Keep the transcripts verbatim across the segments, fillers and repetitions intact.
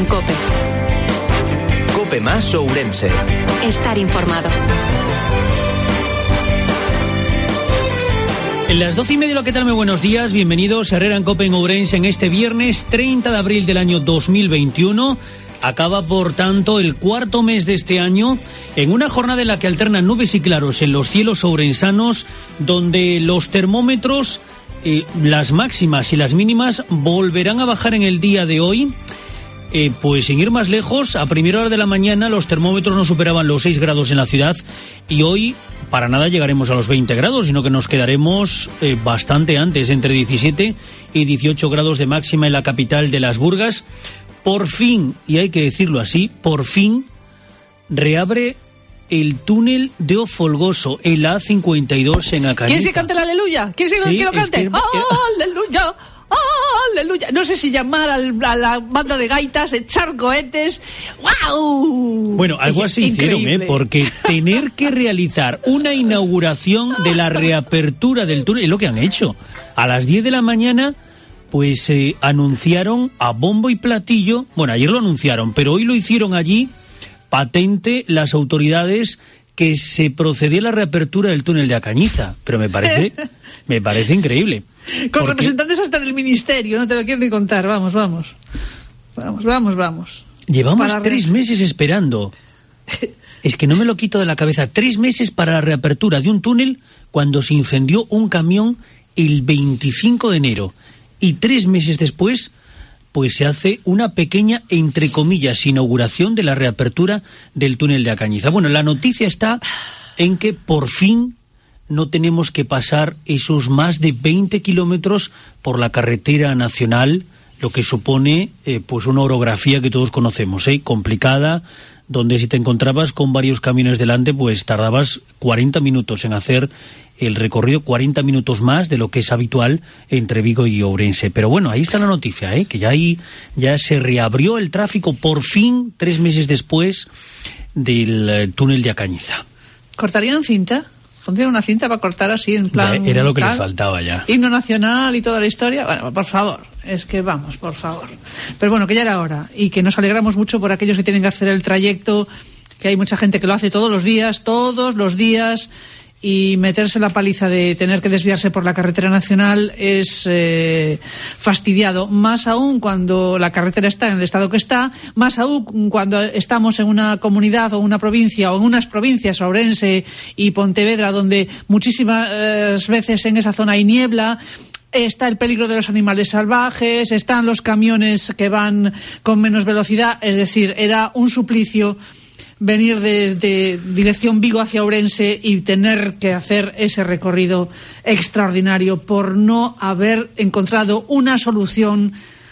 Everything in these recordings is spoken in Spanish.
en COPE. COPE más Ourense. Estar informado. En las doce y media, ¿qué tal? Muy buenos días, bienvenidos a Herrera en COPE en Ourense en este viernes treinta de abril del año dos mil veintiuno. Acaba, por tanto, el cuarto mes de este año, en una jornada en la que alternan nubes y claros en los cielos ourensanos, donde los termómetros, eh, las máximas y las mínimas, volverán a bajar en el día de hoy. Eh, pues sin ir más lejos, a primera hora de la mañana los termómetros no superaban los seis grados en la ciudad y hoy para nada llegaremos a los veinte grados, sino que nos quedaremos eh, bastante antes, entre diecisiete y dieciocho grados de máxima en la capital de Las Burgas. Por fin, y hay que decirlo así, por fin reabre el túnel de O Folgoso, el A cincuenta y dos en Acañiza. ¿Quieres que cante la aleluya? ¿Quieres que, sí, que lo cante? Es que... ¡Aleluya! ¡Aleluya! No sé si llamar al, a la banda de gaitas, echar cohetes. ¡Wow! Bueno, algo así hicieron, ¿eh? Porque tener que realizar una inauguración de la reapertura del túnel es lo que han hecho. A las diez de la mañana, pues eh, anunciaron a bombo y platillo. Bueno, ayer lo anunciaron, pero hoy lo hicieron allí, patente, las autoridades, que se procedía a la reapertura del túnel de Acañiza. Pero me parece, me parece increíble. Con porque... representantes hasta del ministerio, no te lo quiero ni contar. Vamos, vamos. Vamos, vamos, vamos. Llevamos para tres re... meses esperando. Es que no me lo quito de la cabeza. Tres meses para la reapertura de un túnel cuando se incendió un camión el veinticinco de enero. Y tres meses después, pues se hace una pequeña, entre comillas, inauguración de la reapertura del túnel de Acañiza. Bueno, la noticia está en que por fin no tenemos que pasar esos más de veinte kilómetros por la carretera nacional, lo que supone eh, pues una orografía que todos conocemos, ¿eh? complicada, donde si te encontrabas con varios camiones delante, pues tardabas cuarenta minutos en hacer el recorrido, cuarenta minutos más de lo que es habitual entre Vigo y Ourense. Pero bueno, ahí está la noticia, ¿eh? que ya ahí ya se reabrió el tráfico por fin, tres meses después del eh, túnel de Acañiza. ¿Cortarían cinta? ¿Pondrían una cinta para cortar así en plan? Ya, era lo que tal, les faltaba ya. Himno nacional y toda la historia. Bueno, por favor, es que vamos, por favor. Pero bueno, que ya era hora y que nos alegramos mucho por aquellos que tienen que hacer el trayecto, que hay mucha gente que lo hace todos los días, todos los días, y meterse la paliza de tener que desviarse por la carretera nacional es eh, fastidiado, más aún cuando la carretera está en el estado que está, más aún cuando estamos en una comunidad o una provincia o en unas provincias, Ourense y Pontevedra, donde muchísimas eh, veces en esa zona hay niebla. Está el peligro de los animales salvajes, están los camiones que van con menos velocidad, es decir, era un suplicio venir desde dirección Vigo hacia Ourense y tener que hacer ese recorrido extraordinario por no haber encontrado una solución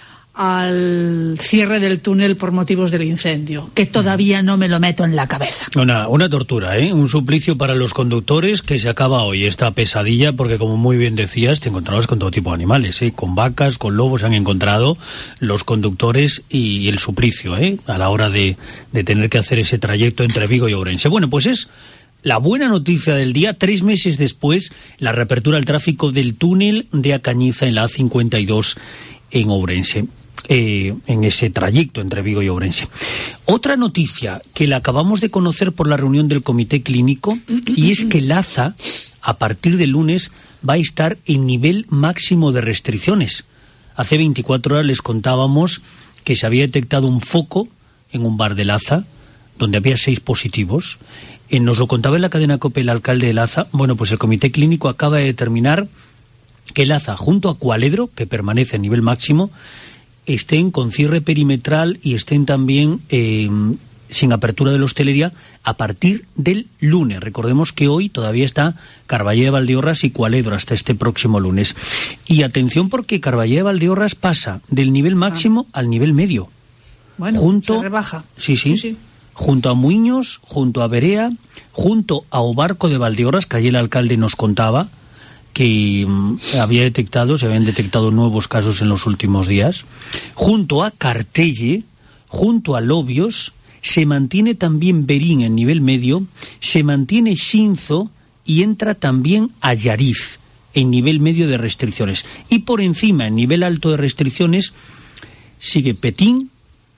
al cierre del túnel por motivos del incendio, que todavía no me lo meto en la cabeza. Una, una tortura, ¿eh? Un suplicio para los conductores que se acaba hoy esta pesadilla, porque como muy bien decías, te encontrabas con todo tipo de animales, ¿eh? Con vacas, con lobos, se han encontrado los conductores y, y el suplicio, ¿eh? A la hora de, de tener que hacer ese trayecto entre Vigo y Ourense. Bueno, pues es la buena noticia del día, tres meses después, la reapertura al tráfico del túnel de Acañiza en la A cincuenta y dos en Ourense. Eh, en ese trayecto entre Vigo y Ourense. Otra noticia que la acabamos de conocer por la reunión del comité clínico, y es que Laza, a partir del lunes, va a estar en nivel máximo de restricciones. Hace veinticuatro horas les contábamos que se había detectado un foco en un bar de Laza, donde había seis positivos. Eh, nos lo contaba en la cadena COPE el alcalde de Laza. Bueno, pues el comité clínico acaba de determinar que Laza, junto a Cualedro, que permanece a nivel máximo, estén con cierre perimetral y estén también eh, sin apertura de la hostelería a partir del lunes. Recordemos que hoy todavía está Carballeda de Valdeorras y Cualedro hasta este próximo lunes. Y atención, porque Carballeda de Valdeorras pasa del nivel máximo ah. al nivel medio. Bueno, junto, se rebaja. Sí, sí, sí, sí. Junto a Muiños, junto a Berea, junto a Obarco de Valdeorras, que ayer el alcalde nos contaba que um, había detectado, se habían detectado nuevos casos en los últimos días. Junto a Cartelle, junto a Lobios, se mantiene también Berín en nivel medio, se mantiene Xinzo y entra también Allariz en nivel medio de restricciones. Y por encima, en nivel alto de restricciones, sigue Petín,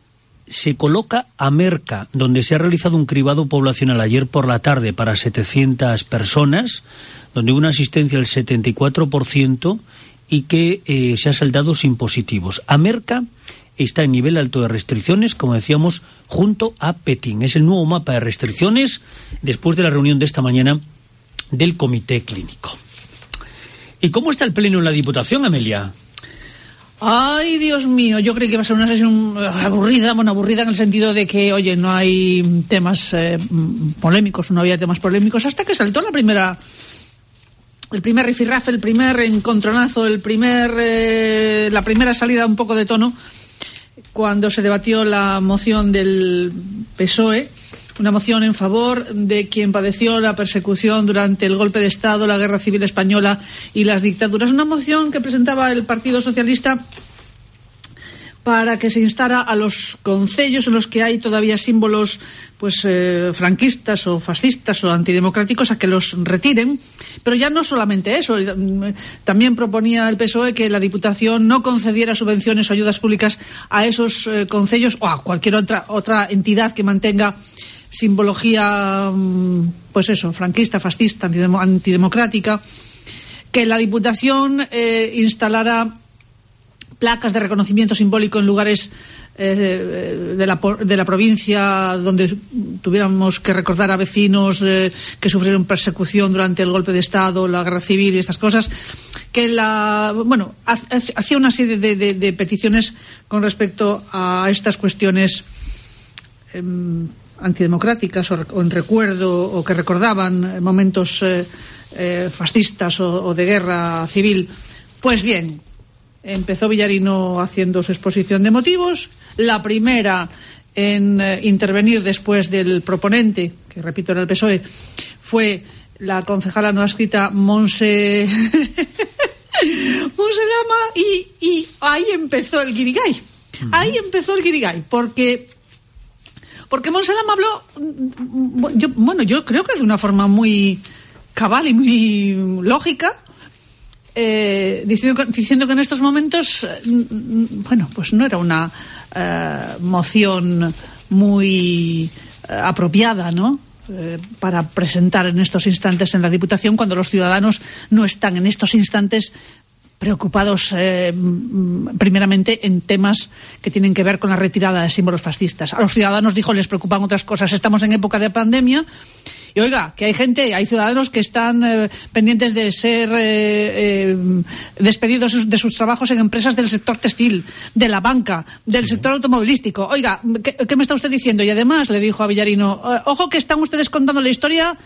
se coloca a Merca, donde se ha realizado un cribado poblacional ayer por la tarde para setecientas personas, donde hubo una asistencia del setenta y cuatro por ciento y que eh, se ha saldado sin positivos. A Merca está en nivel alto de restricciones, como decíamos, junto a Petín. Es el nuevo mapa de restricciones después de la reunión de esta mañana del Comité Clínico. ¿Y cómo está el pleno en la Diputación, Amelia? Ay, Dios mío, yo creí que iba a ser una sesión aburrida, bueno, aburrida en el sentido de que, oye, no hay temas eh, polémicos, no había temas polémicos, hasta que saltó la primera, el primer rifirrafe, el primer encontronazo, el primer, eh, la primera salida un poco de tono, cuando se debatió la moción del P S O E, una moción en favor de quien padeció la persecución durante el golpe de Estado, la Guerra Civil Española y las dictaduras. Una moción que presentaba el Partido Socialista para que se instara a los concellos en los que hay todavía símbolos pues eh, franquistas o fascistas o antidemocráticos a que los retiren. Pero ya no solamente eso, también proponía el P S O E que la Diputación no concediera subvenciones o ayudas públicas a esos eh, concellos o a cualquier otra, otra entidad que mantenga simbología, pues eso, franquista, fascista, antidemocrática, que la Diputación eh, instalara placas de reconocimiento simbólico en lugares eh, de, la, de la provincia donde tuviéramos que recordar a vecinos eh, que sufrieron persecución durante el golpe de Estado, la guerra civil y estas cosas, que la, bueno, hacía una serie de, de, de peticiones con respecto a estas cuestiones eh, antidemocráticas o, o en recuerdo o que recordaban momentos eh, eh, fascistas o, o de guerra civil. Pues bien, empezó Villarino haciendo su exposición de motivos. La primera en eh, intervenir después del proponente, que repito era el P S O E, fue la concejala no adscrita Monse Monse Lama y, y ahí empezó el guirigay. Uh-huh. Ahí empezó el guirigay, porque Porque Monsalama habló, yo, bueno, yo creo que de una forma muy cabal y muy lógica, eh, diciendo, diciendo que en estos momentos, bueno, pues no era una eh, moción muy eh, apropiada, ¿no?, eh, para presentar en estos instantes en la Diputación, cuando los ciudadanos no están en estos instantes preocupados eh, primeramente en temas que tienen que ver con la retirada de símbolos fascistas. A los ciudadanos, dijo, les preocupan otras cosas. Estamos en época de pandemia y, oiga, que hay gente, hay ciudadanos que están eh, pendientes de ser eh, eh, despedidos de sus trabajos en empresas del sector textil, de la banca, del sector automovilístico. Oiga, ¿qué, qué me está usted diciendo? Y además le dijo a Villarino, eh, ojo que están ustedes contando la historia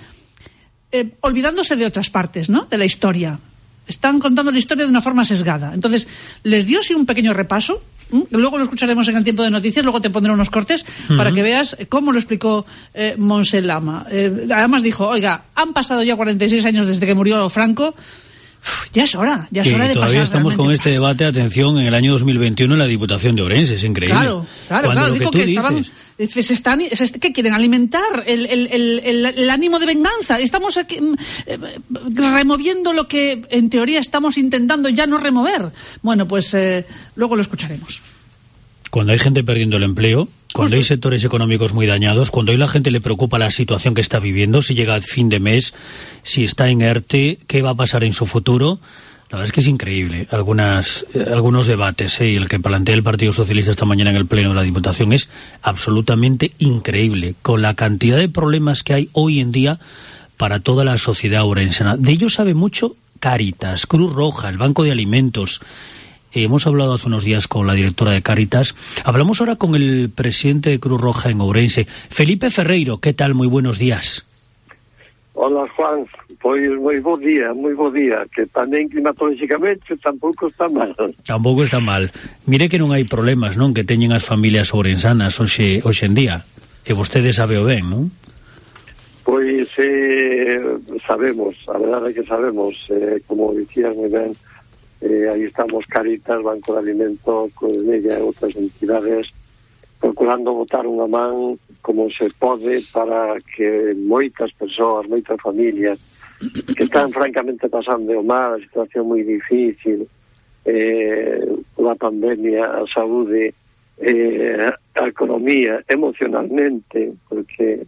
eh, olvidándose de otras partes, ¿no?, de la historia. Están contando la historia de una forma sesgada. Entonces, les dio sí un pequeño repaso. ¿Mm? Luego lo escucharemos en el tiempo de noticias, luego te pondré unos cortes uh-huh. para que veas cómo lo explicó eh, Monse Lama. Eh, además dijo, oiga, han pasado ya cuarenta y seis años desde que murió Franco. Uf, ya es hora, ya es que hora de todavía pasar. Estamos realmente con este debate, atención, en el año dos mil veintiuno en la Diputación de Ourense, es increíble. Claro, claro, claro, dijo que, que estaban, se están, ¿qué quieren? Alimentar el, el, el, el, el ánimo de venganza. Estamos aquí, eh, removiendo lo que en teoría estamos intentando ya no remover. Bueno, pues eh, luego lo escucharemos. Cuando hay gente perdiendo el empleo, cuando hay sectores económicos muy dañados, cuando a la gente le preocupa la situación que está viviendo, si llega al fin de mes, si está en ERTE, qué va a pasar en su futuro, la verdad es que es increíble. Algunas, eh, algunos debates, ¿eh? y el que plantea el Partido Socialista esta mañana en el Pleno de la Diputación es absolutamente increíble, con la cantidad de problemas que hay hoy en día para toda la sociedad ourensana. De ello sabe mucho Cáritas, Cruz Roja, el Banco de Alimentos. Eh, hemos hablado hace unos días con la directora de Cáritas. Hablamos ahora con el presidente de Cruz Roja en Ourense, Felipe Ferreiro. ¿Qué tal? Muy buenos días. Hola, Juan. Pois moi bo día, moi bo día, que tamén climatolóxicamente tampouco está mal. Tampouco está mal. Mire que non hai problemas, non, que teñen as familias ourensanas hoxe, hoxe en día. E vostede sabe o ben, non? Pois eh, sabemos, a verdade é que sabemos, eh, como dicías moi ben, eh, aí estamos Cáritas, Banco de Alimentos, Codenella e outras entidades procurando botar unha man como se pode para que moitas persoas, moitas familias que están francamente pasando o mal, a situación moi difícil, eh, unha pandemia, a saúde eh, a economía emocionalmente, porque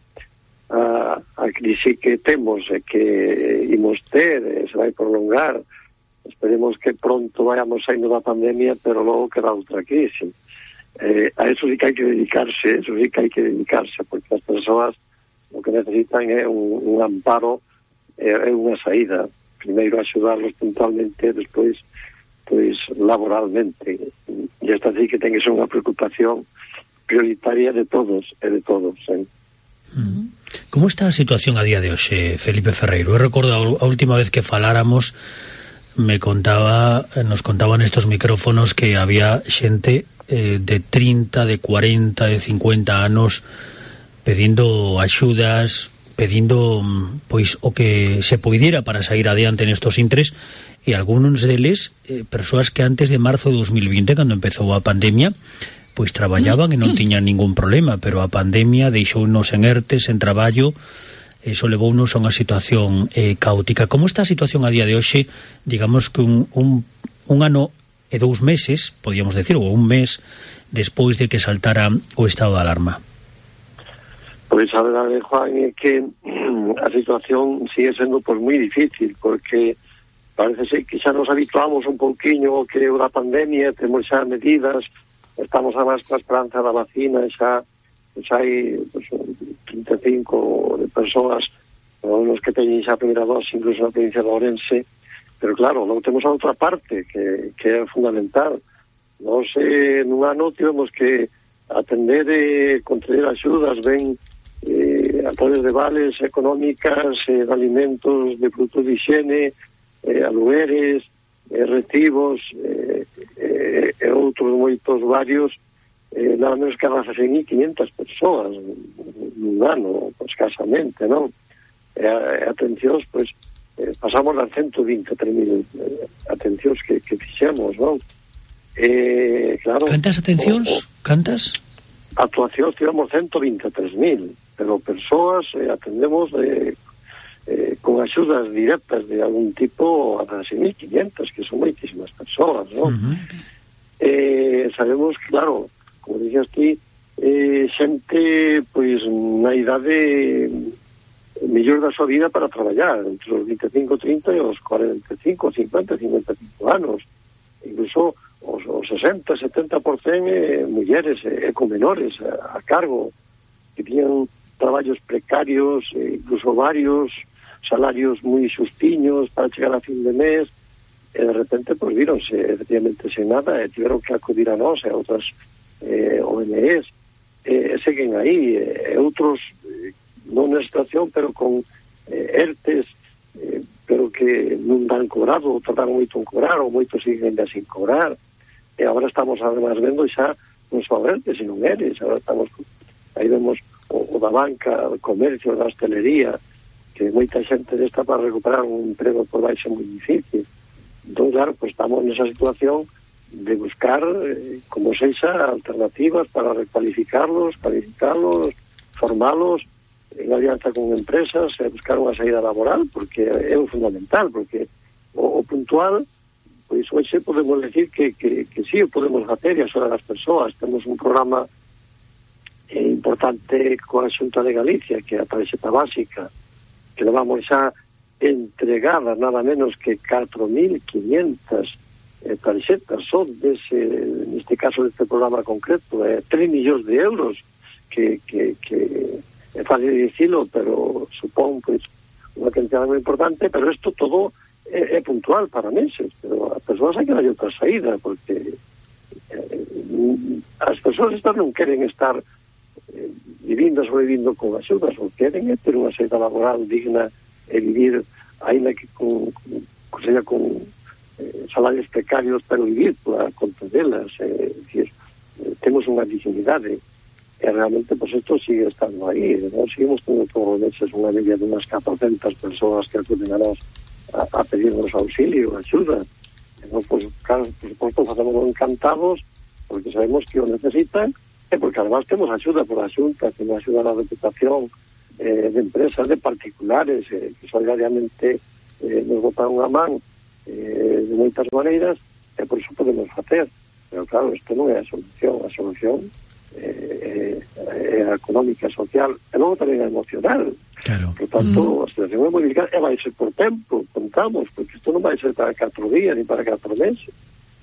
a, a crise que temos e que imos ter e se vai prolongar, esperemos que pronto vayamos saindo da pandemia, pero logo queda outra crise. Eh, a eso sí que hai que dedicarse, eso sí que hai que dedicarse, porque as persoas o que necesitan é un, un amparo, é, é unha saída. Primeiro axudarlos puntualmente, despois pois laboralmente. E esta sí que ten que ser unha preocupación prioritaria de todos e de todos, eh? Uh-huh. Como está a situación a día de hoxe, Felipe Ferreiro? Eu recordo a última vez que faláramos, me contaba, nos contaban estos micrófonos que había xente eh, de trinta, de cuarenta, de cincuenta anos pedindo axudas, pedindo pois o que se poidera para sair adiante nestos intres, e algúns deles eh, persoas que antes de marzo de dos mil vinte, cando empezou a pandemia, pois traballaban e non tiñan ningún problema, pero a pandemia deixounos en ERTES, en traballo, eso levounos a unha situación eh, caótica. Como está a situación a día de hoxe? Digamos que un, un, un ano e dous meses, podíamos decir, ou un mes despois de que saltara o estado de alarma. Pois a verdade, Juan, é que a situación sigue sendo pois moi difícil, porque parece ser que xa nos habituamos un pouquiño que o da pandemia, temos xa medidas, estamos a máis coa esperanza da vacina, xa, xa hai pues, trinta e cinco de persoas os que teñen xa a primeira dose, incluso na provincia de Ourense, pero claro, non temos a outra parte que, que é fundamental. Nos eh, nun ano tivemos que atender e eh, conceder axudas ben eh, a través de vales económicas, eh, de alimentos, de produtos de higiene, eh, alugueres, eh, recibos, eh, e eh, eh, outros moitos varios, eh, nada menos que a seis mil quinientas persoas nun ano, escasamente, non? E eh, atencións, pois, eh, pasamos a ciento vinte e tres mil eh, atencións que, que fixemos, non? Eh, claro, cantas atencións? O, o, cantas? Actuacións tivemos ciento vinte e tres mil, pero persoas eh, atendemos de Eh, con axudas directas de algún tipo a seis mil quinientas, que son moitísimas persoas, non? Uh-huh. Eh, sabemos que, claro, como dixas ti, eh, xente, pois, na idade mellor da súa vida para traballar, entre os vinte e cinco, trinta e os cuarenta e cinco, cincuenta, cincuenta e cinco anos, incluso os, os sesenta, setenta por cento eh, mulleres e eh, con menores a, a cargo, que tiñan traballos precarios, eh, incluso varios, salarios moi xustiños para chegar a fin de mes, e de repente pues víronse efectivamente sen nada e tiveron que acudir a nós e a outras eh, O N Es, e eh, seguen aí, e eh, outros eh, non na situación, pero con eh, ERTES, eh, pero que non dan cobrado, ou tardaron moito en cobrar, ou moitos siguen ainda sin cobrar, e agora estamos además vendo xa non só ERTES, sino ERES, agora estamos, aí vemos o, o da banca, o comercio, da hostelería, que moita xente desta para recuperar un emprego por baixo moi difícil. Entón, claro, pues estamos nesa situación de buscar, eh, como sexa, alternativas para recualificarlos, cualificarlos, formalos en alianza con empresas, e buscar unha saída laboral, porque é o fundamental, porque o, o puntual, pois hoxe podemos decir que, que, que sí, o podemos facer e axudar as persoas. Temos un programa eh, importante coa Xunta de Galicia, que é a tarxeta básica, que levamos xa entregada nada menos que catro mil quinientas eh, tarxetas, son dese, neste caso deste programa concreto, eh, tres millóns de euros, que, que, que é fácil dicilo, pero supón pois unha cantidad moi importante, pero isto todo é, é puntual para meses, pero as persoas hai que darlle outra saída, porque eh, as persoas estas non queren estar eh, vivindo, sobrevivindo con axudas, o que queren é ter unha saída laboral digna e vivir, ainda que con, con, sea con eh, salarios precarios, pero vivir por conta delas, eh, decir, eh, temos unha dignidade, e realmente, pues, isto sigue estando aí, non? Seguimos tendo todos os meses unha media de unhas catorcentas persoas que acuden a nós a, a pedirnos auxilio, axuda, e non, pues, claro, por suposto, facemos encantados, porque sabemos que o necesitan, e porque además temos axuda por a Xunta, temos axuda na reputación eh, de empresas, de particulares, eh, que solidariamente eh, nos botan unha man eh, de moitas maneiras, e por iso podemos facer. Pero claro, isto non é a solución. A solución eh, é a económica, social, e logo tamén a emocional. Claro. Por tanto, Mm. a situación é moi delicada, e vai ser por tempo, contamos, porque isto non vai ser para catro días, ni para catro meses.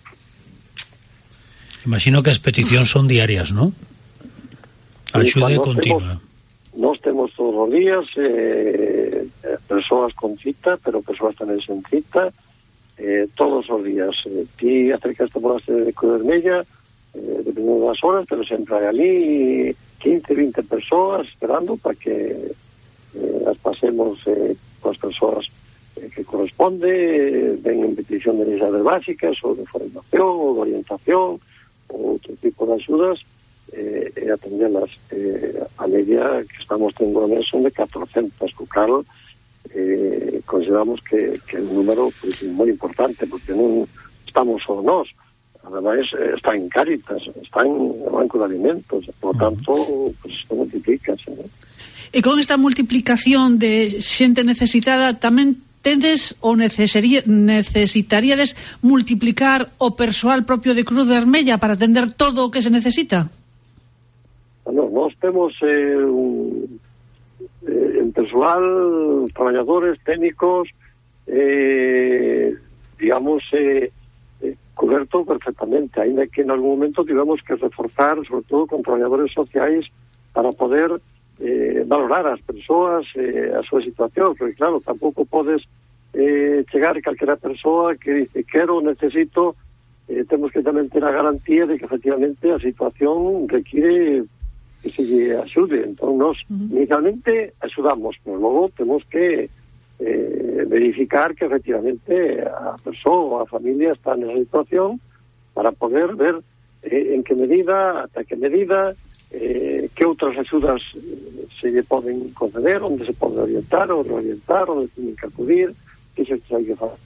Imagino que as peticións son diarias, ¿no? Axuda continua. Nós temos todos os días eh, persoas con cita, pero persoas tamén sen cita, eh, todos os días. Eh, ti acercaste por a sede de Cruz Vermella, eh, dependendo das horas, pero sempre hai ali quince, vinte persoas esperando para que eh, as pasemos eh, coas persoas eh, que corresponde, eh, ven en petición de necesidades básicas, ou de formación, ou de orientación, ou outro tipo de axudas, eh, e atendelas. Eh, a media que estamos tendo a mes son de catorcentas, co cal eh, consideramos que, que é un número pues, moi importante, porque non estamos só nós, ademais eh, está en Cáritas, está en o Banco de Alimentos, por tanto, pues, isto multiplícase, ¿no? E con esta multiplicación de xente necesitada tamén tedes ou necesaría, necesitaríades multiplicar o persoal propio de Cruz Vermella para atender todo o que se necesita? Bueno, nós temos eh, un, eh, en persoal, traballadores, técnicos, eh, digamos, eh, eh, coberto perfectamente, ainda que en algún momento tivemos que reforzar, sobre todo con traballadores sociais, para poder eh, valorar as persoas, eh, a súa situación, porque claro, tampouco podes eh, chegar calquera persoa que dice quero, necesito, eh, temos que tamén ter a garantía de que efectivamente a situación require que se lle axude. Entón, nos uh-huh. inicialmente axudamos, pero logo temos que eh, verificar que efectivamente a persoa ou a familia está nesa situación para poder ver eh, en que medida, ata que medida, eh, que outras axudas se lle poden conceder, onde se pode orientar ou reorientar, onde teñen que acudir, que se hai que fazer.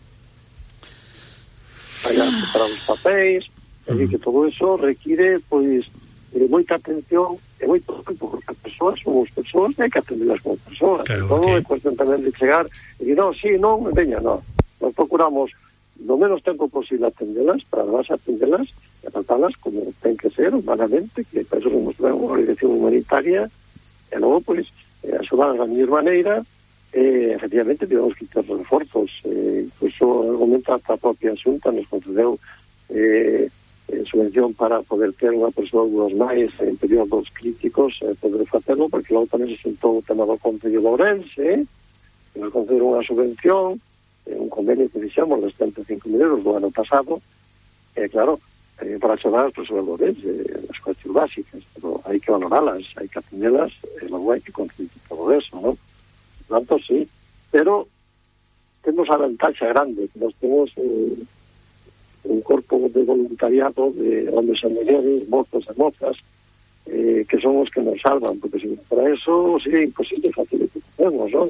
Hai que preparar os papéis, uh-huh. e que todo eso require, pois, eh, moita atención e moito tempo, porque as persoas somos persoas e hai que atenderlas como persoas. Claro, Todo okay. é cuestión tamén de chegar e dir, non, sí, non, veña, non. Nos procuramos no menos tempo posible atendelas, para además atendelas e tratarlas como ten que ser, humanamente, que para eso somos unha organización humanitaria, e logo, pois, eh, axudarlas da mesma maneira, e, efectivamente, tivemos que ter reforzos. Eh, incluso, no momento, a propia Xunta nos concedeu eh, eh, subvención para poder ter unha persoa dos máis en períodos críticos, eh, poder facerlo, porque logo tamén se sentou o tema do Concello de Ourense, eh, que nos concederon unha subvención, eh, un convenio que fixemos de setenta e cinco mil euros do ano pasado, e, eh, claro, eh, para axudar as persoas de Ourense, eh, as cuestións básicas, pero hai que valoralas, hai que atendelas, e logo hai que conseguir todo eso, ¿no? Por tanto, sí, pero temos a vantaxe grande, que nós temos eh, un corpo de voluntariado de hombres e mulleres, mozos e mozas, eh, que son os que nos salvan, porque se para eso sería imposible facer o que facemos, non?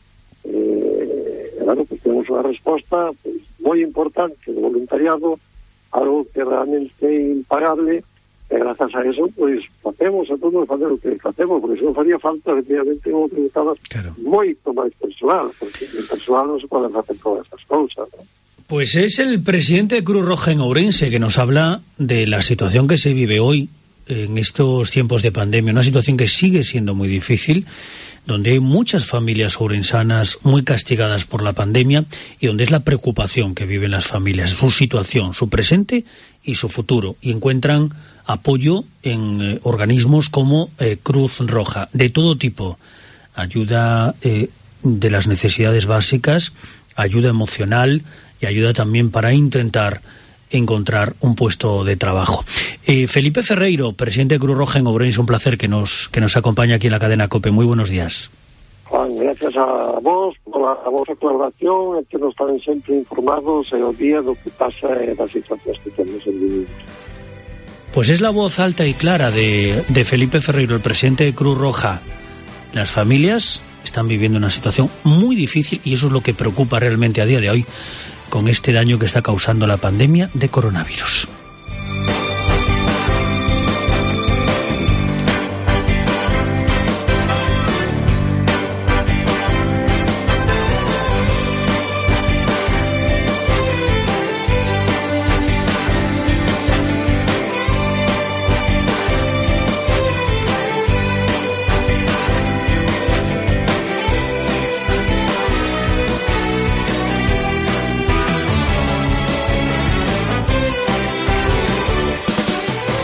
Eh, claro, pues temos unha resposta pues, moi importante de voluntariado, algo que realmente é impagable, e grazas a eso, pois, pues, facemos a todos facer o que facemos, porque se non faría falta, efectivamente, como preguntaba, claro. moito máis personal, porque en personal non se poden facer todas esas cousas, non? Pues es el presidente de Cruz Roja en Ourense que nos habla de la situación que se vive hoy en estos tiempos de pandemia, una situación que sigue siendo muy difícil, donde hay muchas familias ourensanas muy castigadas por la pandemia y donde es la preocupación que viven las familias, su situación, su presente y su futuro, y encuentran apoyo en eh, organismos como eh, Cruz Roja, de todo tipo, ayuda eh, de las necesidades básicas, ayuda emocional y ayuda también para intentar encontrar un puesto de trabajo. Eh, Felipe Ferreiro, presidente de Cruz Roja en Ourense, un placer que nos que nos acompañe aquí en la cadena COPE. Muy buenos días. Juan, gracias a vos por a, a vosa colaboración, e que nos están sempre informados e o día do que pasa e das situacións que temos en vivir. Pues es la voz alta y clara de, de Felipe Ferreiro, el presidente de Cruz Roja. Las familias están viviendo una situación muy difícil y eso es lo que preocupa realmente a día de hoy con este daño que está causando la pandemia de coronavirus.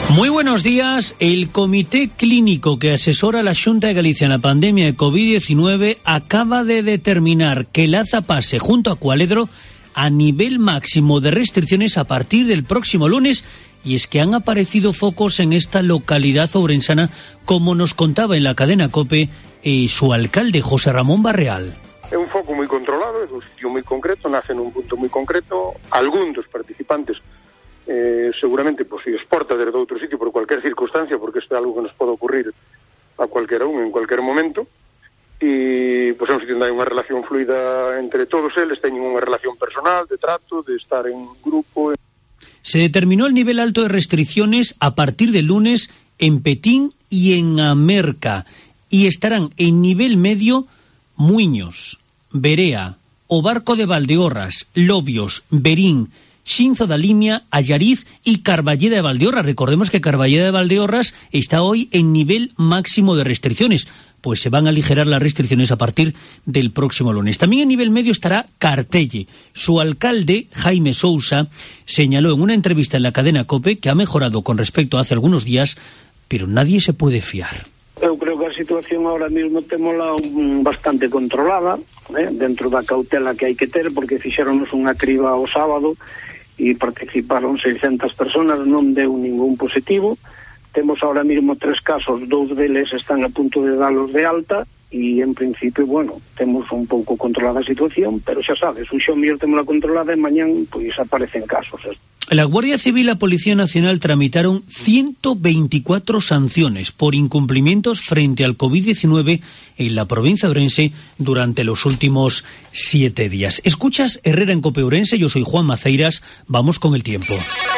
Moi buenos días. El Comité Clínico que asesora a la Xunta de Galicia en la pandemia de covid diecinueve acaba de determinar que Laza pase junto a Cualedro a nivel máximo de restricciones a partir del próximo lunes, y es que han aparecido focos en esta localidad ourensana, como nos contaba en la cadena COPE eh, su alcalde, José Ramón Barreal. É un foco moi controlado, é un sitio moi concreto, nace nun punto moi concreto. Algún dos participantes eh, seguramente pues, se exporta desde outro sitio por cualquier circunstancia, porque isto é algo que nos pode ocurrir a cualquiera un en cualquier momento, e pues, é un sitio onde hai unha relación fluida entre todos eles, teñen unha relación personal, de trato, de estar en grupo. Se determinó el nivel alto de restricciones a partir del lunes en Petín y en Amerca, y estarán en nivel medio Muiños, Berea, O Barco de Valdeorras, Lobios, Berín, Xinzo da Limia, Allariz y Carballeda de Valdeorras. Recordemos que Carballeda de Valdeorras está hoy en nivel máximo de restricciones, pues se van a aligerar las restricciones a partir del próximo lunes. También en nivel medio estará Cartelle. Su alcalde, Jaime Sousa, señaló en una entrevista en la cadena COPE que ha mejorado con respecto a hace algunos días, pero nadie se puede fiar. Eu creo que a situación ahora mismo témola bastante controlada, eh, dentro da cautela que hai que ter, porque fixéronos unha criba o sábado e participaron seiscentas personas, non deu ningún positivo. Temos ahora mismo tres casos, dous deles están a punto de dalos de alta, e en principio, bueno, temos un pouco controlada a situación, pero xa sabes, un xomir temos la controlada e mañán pois aparecen casos. La Guardia Civil y la Policía Nacional tramitaron ciento veinticuatro sanciones por incumplimientos frente al covid diecinueve en la provincia de Ourense durante los últimos siete días. Escuchas Herrera en COPE Ourense, yo soy Juan Maceiras, vamos con el tiempo.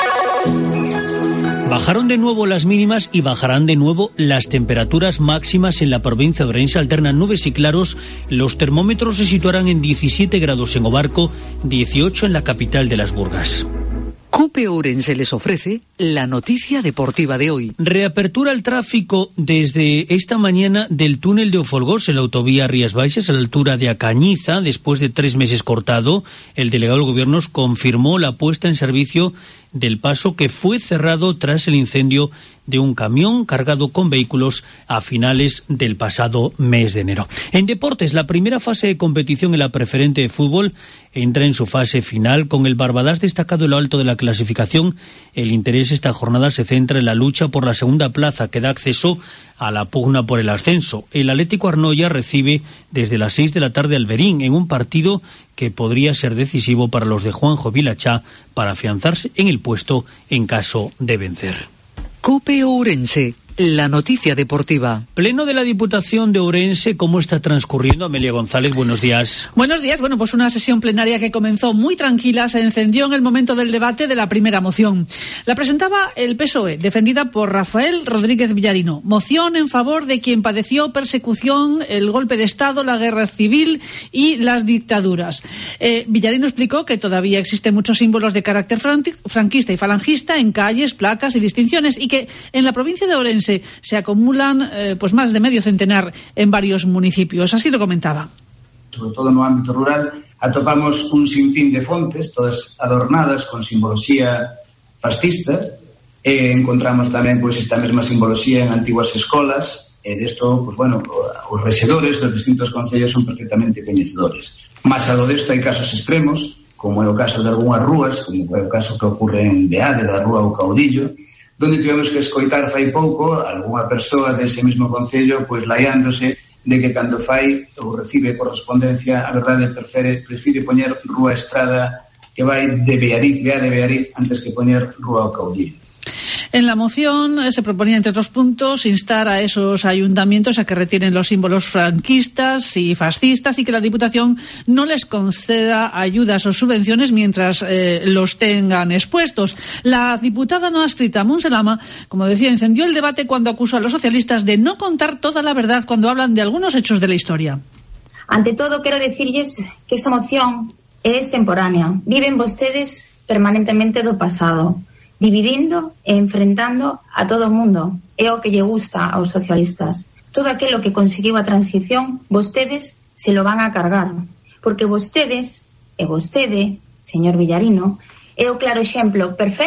Bajaron de nuevo las mínimas y bajarán de nuevo las temperaturas máximas en la provincia de Ourense. Alternan nubes y claros. Los termómetros se situarán en diecisiete grados en O Barco, dieciocho en la capital de Las Burgas. COPE Ourense les ofrece la noticia deportiva de hoy. Reapertura el tráfico desde esta mañana del túnel de Ofolgós en la autovía Rías Baixas a la altura de Acañiza, después de tres meses cortado. El delegado del Gobierno confirmó la puesta en servicio del paso, que fue cerrado tras el incendio de un camión cargado con vehículos a finales del pasado mes de enero. En deportes, la primera fase de competición en la preferente de fútbol entra en su fase final, con el Barbadás destacado en lo alto de la clasificación. El interés esta jornada se centra en la lucha por la segunda plaza, que da acceso a la pugna por el ascenso. El Atlético Arnoia recibe desde las seis de la tarde al Berín, en un partido que podría ser decisivo para los de Juanjo Vilachá para afianzarse en el puesto en caso de vencer. COPE Ourense, la noticia deportiva. Pleno de la Diputación de Ourense, ¿cómo está transcurriendo? Amelia González, buenos días. Buenos días. Bueno, pues una sesión plenaria que comenzó muy tranquila, se encendió en el momento del debate de la primera moción. La presentaba el P S O E, defendida por Rafael Rodríguez Villarino. Moción en favor de quien padeció persecución, el golpe de Estado, la guerra civil y las dictaduras. Eh, Villarino explicó que todavía existen muchos símbolos de carácter franquista y falangista en calles, placas y distinciones, y que en la provincia de Ourense se acumulan eh, pues más de medio centenar en varios municipios. Así lo comentaba. Sobre todo no ámbito rural, atopamos un sinfín de fontes, todas adornadas con simbología fascista, e encontramos tamén pois esta mesma simbología en antiguas escolas, e desto, pois bueno, os rexedores dos distintos concellos son perfectamente coñecedores. Más algo desto hai casos extremos, como é o caso de algunhas rúas, como é o caso que ocorre en Beade, da Rúa O Caudillo, donde tivemos que escoitar fai pouco algunha persoa dese mesmo concello pois laiándose de que cando fai ou recibe correspondencia, a verdade prefere, prefire poñer Rúa Estrada que vai de Beariz, Bea de Beariz, antes que poñer Rúa O Caudillo. En la moción eh, se proponía, entre otros puntos, instar a esos ayuntamientos a que retiren los símbolos franquistas y fascistas y que la Diputación no les conceda ayudas o subvenciones mientras eh, los tengan expuestos. La diputada no adscrita Monselama, como decía, encendió el debate cuando acusó a los socialistas de no contar toda la verdad cuando hablan de algunos hechos de la historia. Ante todo, quiero decirles que esta moción é extemporánea. Viven vostedes permanentemente do pasado, dividindo e enfrentando a todo o mundo. É o que lle gusta aos socialistas. Todo aquilo que conseguiu a transición, vostedes se lo van a cargar. Porque vostedes, e vostede, señor Villarino, é o claro exemplo perfecto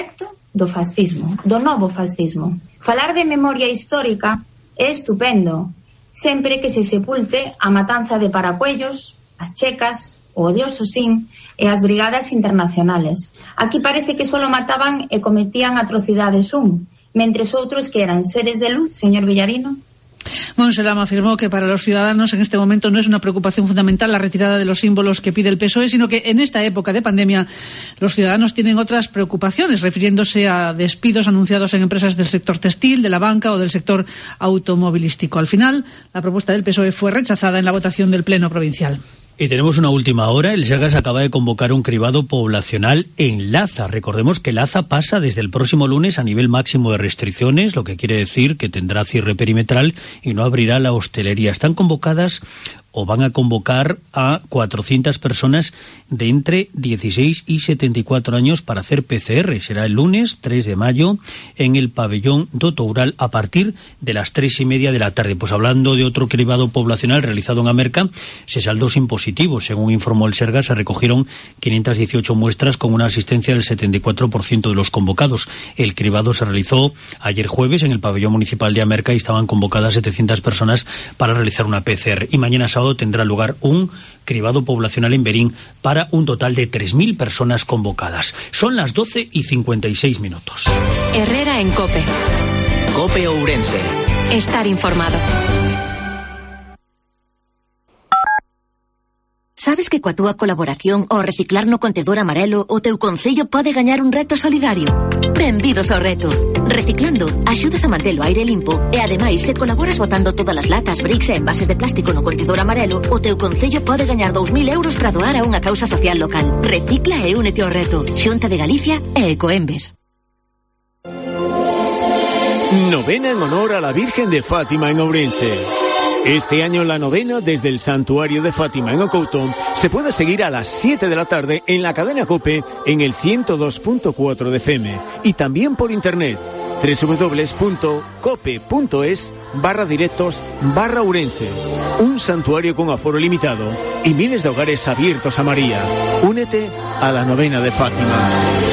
do fascismo, do novo fascismo. Falar de memoria histórica é estupendo, sempre que se sepulte a matanza de Paracuellos, as checas, o odioso Sin e as brigadas internacionales. Aquí parece que solo mataban e cometían atrocidades un, mentres outros que eran seres de luz, señor Villarino. Montse Lama afirmó que para los ciudadanos en este momento no es una preocupación fundamental la retirada de los símbolos que pide el P S O E, sino que en esta época de pandemia los ciudadanos tienen otras preocupaciones, refiriéndose a despidos anunciados en empresas del sector textil, de la banca o del sector automovilístico. Al final, la propuesta del P S O E fue rechazada en la votación del Pleno Provincial. Y tenemos una última hora. El Sergas acaba de convocar un cribado poblacional en Laza. Recordemos que Laza pasa desde el próximo lunes a nivel máximo de restricciones, lo que quiere decir que tendrá cierre perimetral y no abrirá la hostelería. Están convocadas o van a convocar a cuatrocientas personas de entre dieciséis y setenta y cuatro años para hacer P C R. Será el lunes tres de mayo en el pabellón do Toural a partir de las tres y media de la tarde. Pues hablando de otro cribado poblacional realizado en Amerca, se saldó sin positivos. Según informó el Sergas, se recogieron quinientas dieciocho muestras con una asistencia del setenta y cuatro por ciento de los convocados. El cribado se realizó ayer jueves en el pabellón municipal de Amerca y estaban convocadas setecientas personas para realizar una P C R. Y mañana sábado tendrá lugar un cribado poblacional en Berín para un total de tres mil personas convocadas. Son las doce y cincuenta y seis minutos. Herrera en COPE. COPE Ourense. Estar informado. Sabes que coa túa colaboración ao reciclar no contedor amarelo o teu concello pode gañar un reto solidario? Benvidos ao reto. Reciclando, axudas a mantelo aire limpo e ademais se colaboras botando todas as latas, bricks e envases de plástico no contedor amarelo, o teu concello pode gañar dous mil euros para doar a unha causa social local. Recicla e únete ao reto. Xunta de Galicia e Ecoembes. Novena en honor a la Virgen de Fátima en Ourense. Este año la novena desde el Santuario de Fátima en Ocouto se puede seguir a las siete de la tarde en la cadena COPE en el ciento dos punto cuatro de F M y también por internet doble u doble u doble u punto cope punto es barra directos barra Ourense. Un santuario con aforo limitado y miles de hogares abiertos a María. Únete a la novena de Fátima.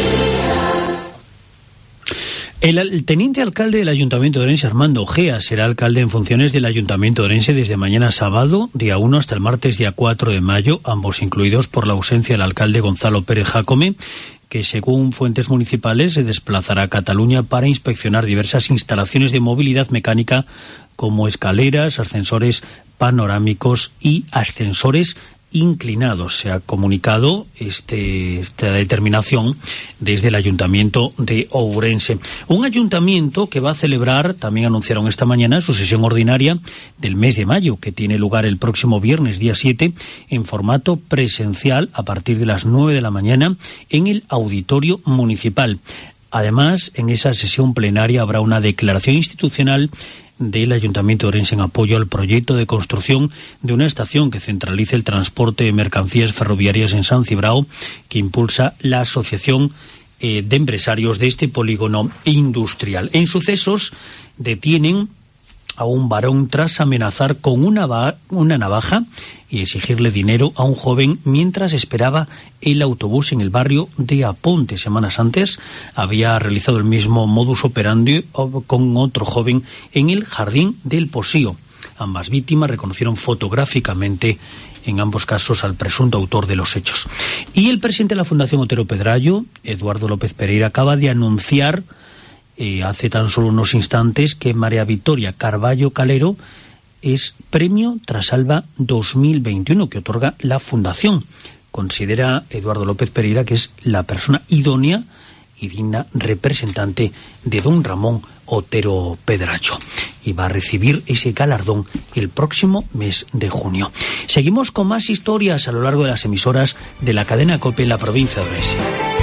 El, el teniente alcalde del Ayuntamiento de Orense, Armando Ojea, será alcalde en funciones del Ayuntamiento de Orense desde mañana sábado, día uno, hasta el martes, día cuatro de mayo, ambos incluidos por la ausencia del alcalde Gonzalo Pérez Jácome, que según fuentes municipales se desplazará a Cataluña para inspeccionar diversas instalaciones de movilidad mecánica como escaleras, ascensores panorámicos y ascensores inclinados. Se ha comunicado este, esta determinación desde el Ayuntamiento de Ourense. Un ayuntamiento que va a celebrar, también anunciaron esta mañana, su sesión ordinaria del mes de mayo, que tiene lugar el próximo viernes, día siete, en formato presencial a partir de las nueve de la mañana en el Auditorio Municipal. Además, en esa sesión plenaria habrá una declaración institucional del Ayuntamiento de Orense en apoyo al proyecto de construcción de una estación que centralice el transporte de mercancías ferroviarias en San Cibrao, que impulsa la Asociación eh, de Empresarios de este polígono industrial. En sucesos, detienen a un varón tras amenazar con una, una navaja y exigirle dinero a un joven mientras esperaba el autobús en el barrio de Aponte. Semanas antes había realizado el mismo modus operandi con otro joven en el Jardín del Posío. Ambas víctimas reconocieron fotográficamente en ambos casos al presunto autor de los hechos. Y el presidente de la Fundación Otero Pedrayo, Eduardo López Pereira, acaba de anunciar Eh, hace tan solo unos instantes que María Victoria Carballo Calero es Premio Trasalba dos mil veintiuno que otorga la Fundación. Considera Eduardo López Pereira que es la persona idónea y digna representante de don Ramón Otero Pedrayo y va a recibir ese galardón el próximo mes de junio. Seguimos con más historias a lo largo de las emisoras de la cadena COPE en la provincia de Orense.